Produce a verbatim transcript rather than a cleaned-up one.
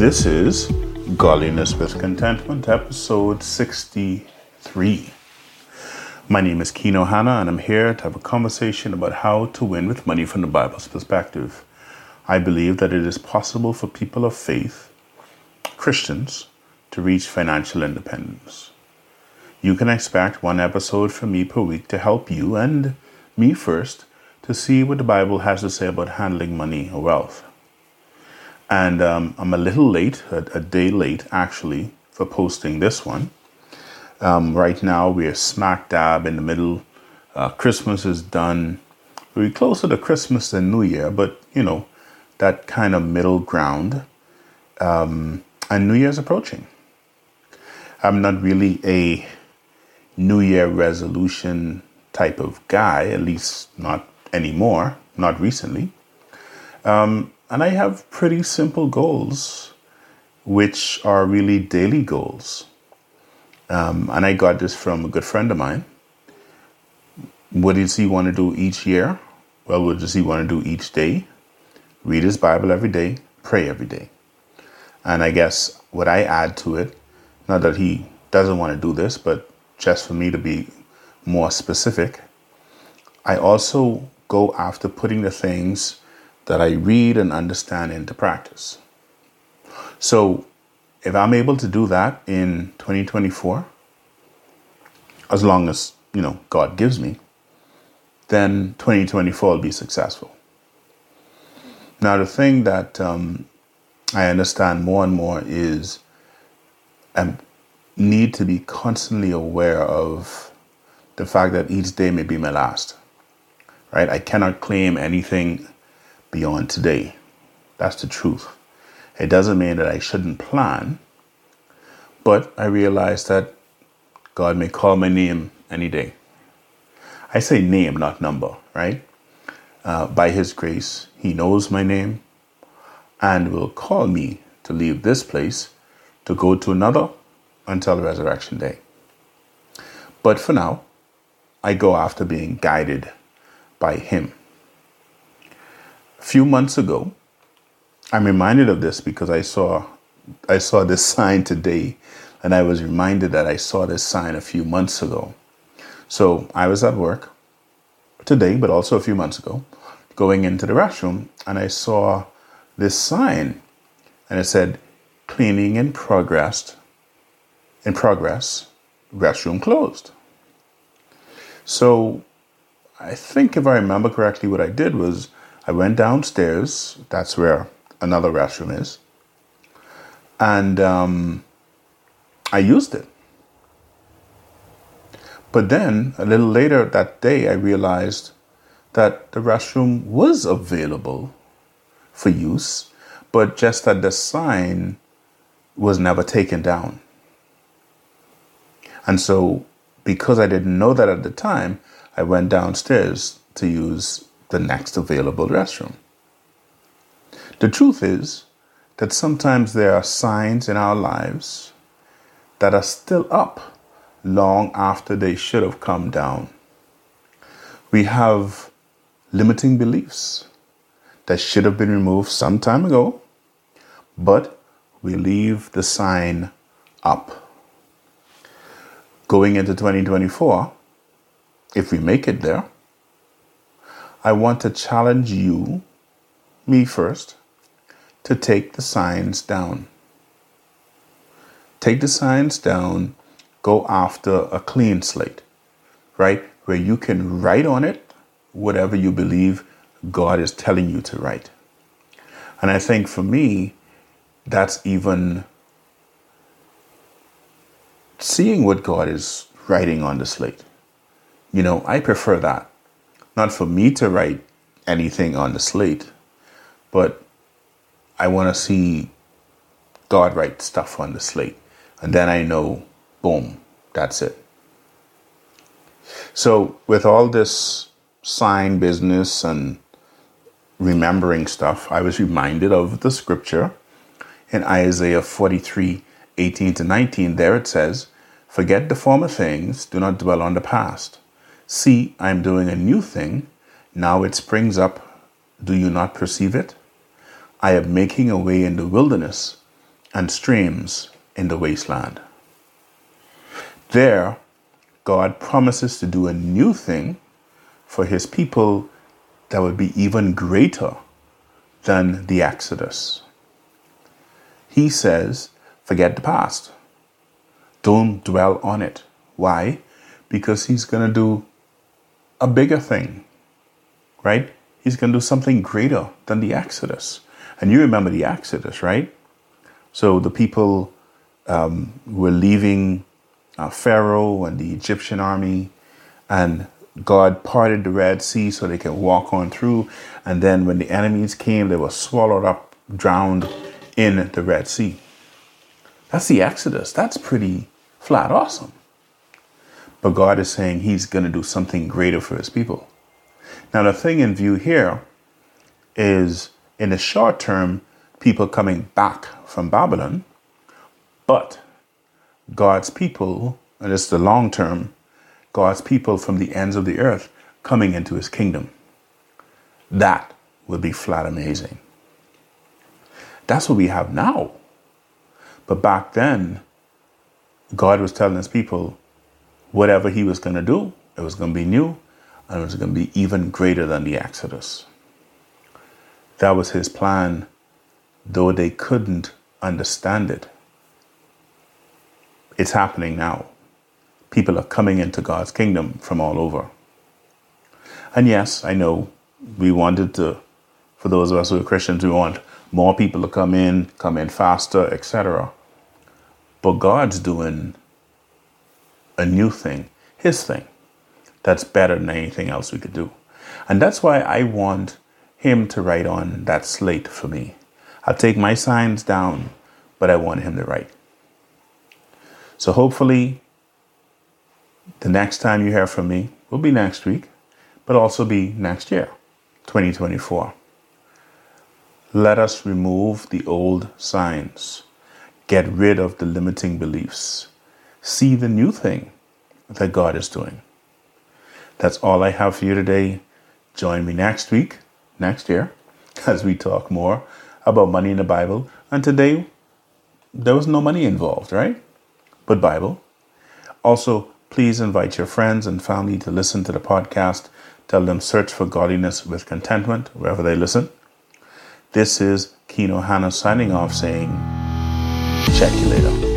This is Godliness with Contentment, episode sixty-three. My name is Keno Hanna, and I'm here to have a conversation about how to win with money from the Bible's perspective. I believe that it is possible for people of faith, Christians, to reach financial independence. You can expect one episode from me per week to help you and me first to see what the Bible has to say about handling money or wealth. And um, I'm a little late, a, a day late actually, for posting this one. Um, right now we're smack dab in the middle. Uh, Christmas is done. We're closer to Christmas than New Year, but you know, that kind of middle ground. Um, and New Year's approaching. I'm not really a New Year resolution type of guy, at least not anymore, not recently. Um, and I have pretty simple goals, which are really daily goals. Um, and I got this from a good friend of mine. What does he want to do each year? Well, what does he want to do each day? Read his Bible every day, pray every day. And I guess what I add to it, not that he doesn't want to do this, but just for me to be more specific, I also go after putting the things that I read and understand into practice. So if I'm able to do that in twenty twenty-four, as long as, you know, God gives me, then twenty twenty-four will be successful. Now, the thing that um, I understand more and more is I need to be constantly aware of the fact that each day may be my last, right? I cannot claim anything beyond today. That's the truth. It doesn't mean that I shouldn't plan, but I realize that God may call my name any day. I say name, not number, right? Uh, by His grace, He knows my name and will call me to leave this place to go to another until resurrection day. But for now, I go after being guided by Him. A few months ago, I'm reminded of this because I saw I saw this sign today, and I was reminded that I saw this sign a few months ago. So I was at work today, but also a few months ago, going into the restroom, and I saw this sign, and it said, "Cleaning in progress, in progress, restroom closed." So I think if I remember correctly, what I did was I went downstairs. That's where another restroom is. And um, I used it. But then a little later that day, I realized that the restroom was available for use, but just that the sign was never taken down. And so because I didn't know that at the time, I went downstairs to use the next available restroom. The truth is that sometimes there are signs in our lives that are still up long after they should have come down. We have limiting beliefs that should have been removed some time ago, but we leave the sign up. Going into twenty twenty-four, if we make it there, I want to challenge you, me first, to take the signs down. Take the signs down, go after a clean slate, right? Where you can write on it whatever you believe God is telling you to write. And I think for me, that's even seeing what God is writing on the slate. You know, I prefer that. Not for me to write anything on the slate, but I want to see God write stuff on the slate. And then I know, boom, that's it. So with all this sign business and remembering stuff, I was reminded of the scripture in Isaiah forty-three, eighteen to nineteen. There it says, "Forget the former things, do not dwell on the past. See, I am doing a new thing. Now it springs up. Do you not perceive it? I am making a way in the wilderness and streams in the wasteland. There, God promises to do a new thing for his people that would be even greater than the Exodus. He says, forget the past. Don't dwell on it. Why? Because he's going to do a bigger thing, right? He's going to do something greater than the Exodus. And you remember the Exodus, right? So the people um, were leaving uh, Pharaoh and the Egyptian army, and God parted the Red Sea so they can walk on through. And then when the enemies came, they were swallowed up, drowned in the Red Sea. That's the Exodus. That's pretty flat awesome. But God is saying he's going to do something greater for his people. Now, the thing in view here is, in the short term, people coming back from Babylon, but God's people, and it's the long term, God's people from the ends of the earth coming into his kingdom. That would be flat amazing. That's what we have now. But back then, God was telling his people, whatever he was going to do, it was going to be new, and it was going to be even greater than the Exodus. That was his plan, though they couldn't understand it. It's happening now. People are coming into God's kingdom from all over. And yes, I know we wanted to, for those of us who are Christians, we want more people to come in, come in faster, et cetera. But God's doing a new thing, his thing, that's better than anything else we could do. And that's why I want him to write on that slate for me. I'll take my signs down, but I want him to write. So hopefully, the next time you hear from me will be next week, but also be next year, twenty twenty-four. Let us remove the old signs. Get rid of the limiting beliefs. See the new thing that God is doing. That's all I have for you today. Join me next week, next year, as we talk more about money in the Bible. And today, there was no money involved, right? But Bible. Also, please invite your friends and family to listen to the podcast. Tell them search for godliness with contentment wherever they listen. This is Keno Hanna signing off saying, check you later.